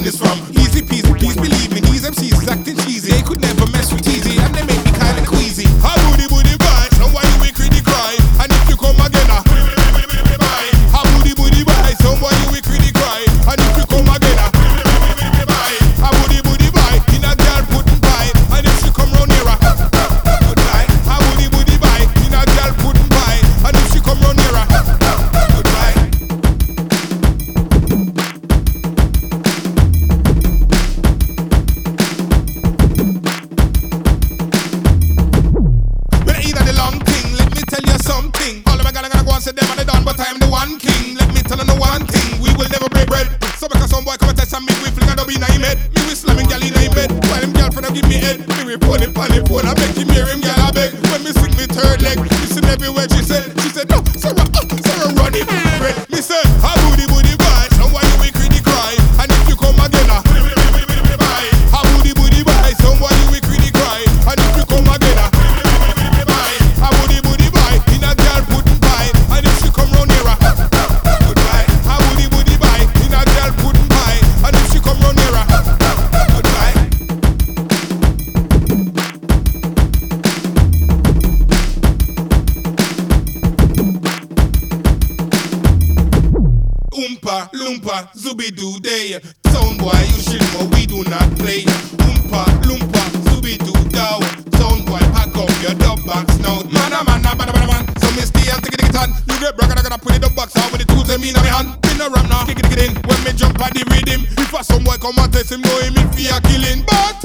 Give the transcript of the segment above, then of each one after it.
this from? Easy peasy, please believe me. These MCs is acting cheesy. They could never mess with Teasy, and they make me kinda queasy. How booty booty boy, so why you wicked cry? And if you come again, how booty booty boy, so why you wicked cry? And if you come again, how booty booty boy, in a girl putting pie, and if she come round here, goodbye. How booty booty boy, in a girl putting pie, and if she come round here, goodbye. When I eat the long thing, let me tell you something. All of my gonna go and say them and they done, but I am the one king. Let me tell you no one thing, we will never break bread. So because some boy come and test and me, we fling a dub in him head. Me we slamming gal in him bed. While him gal friend give me head, me we put it on the phone. I beg him hear him gal I beg. When me sing me third leg, listen everywhere she said, no, Sarah run it. Bread. Me say, how booty booty boy, so why you wicked cry? And if you come again, how booty booty boy, so why you wicked cry? And if you come again, how booty booty boy, in a girl putting pie, and if she come round here, goodbye. How booty booty boy, in a girl putting pie, and if she come round here, goodbye. Oompa, loompa, zooby-doo day. Sound boy, you should know we do not play. Oompa, loompa, zooby-doo dow. Sound boy, pack up your dub box now. Man. So me stay and take it on. You get bragga, gonna put it up box out with the tools in me in my hand. Me no ram now, kick it in. When me jump at the rhythm, if a some boy come and test him, know him if he a killing. But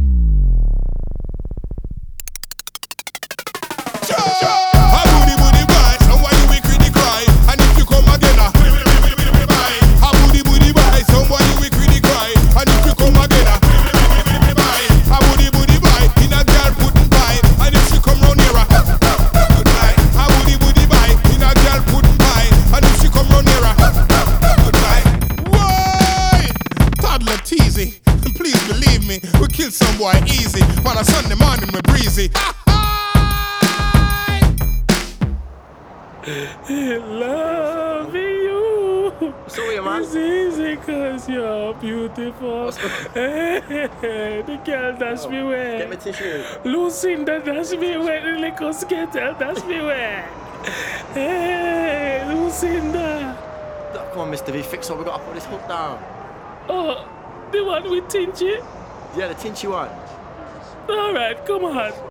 how booty booty boy, so why you wicked cry? And if you come again, how booty booty boy, so why you wicked cry? And if you come again, how booty booty boy, in a girl putting pie, and if she come round here, goodbye. How booty booty boy, in a girl putting pie, and if she come round here, goodbye. Why? Toddler teasy, please believe me, we kill some boy easy. On a Sunday morning we breezy. Loving you. So you man. It's easy cause you're beautiful. The girl dash me wet. Get me tissue. Lucinda dash me wet. The little skater dash me wet. Hey, Lucinda. Come on, Mr. V, fix what we got to put this hook down. Oh, the one with Tinchy? Yeah, the tinchy one. Alright, come on.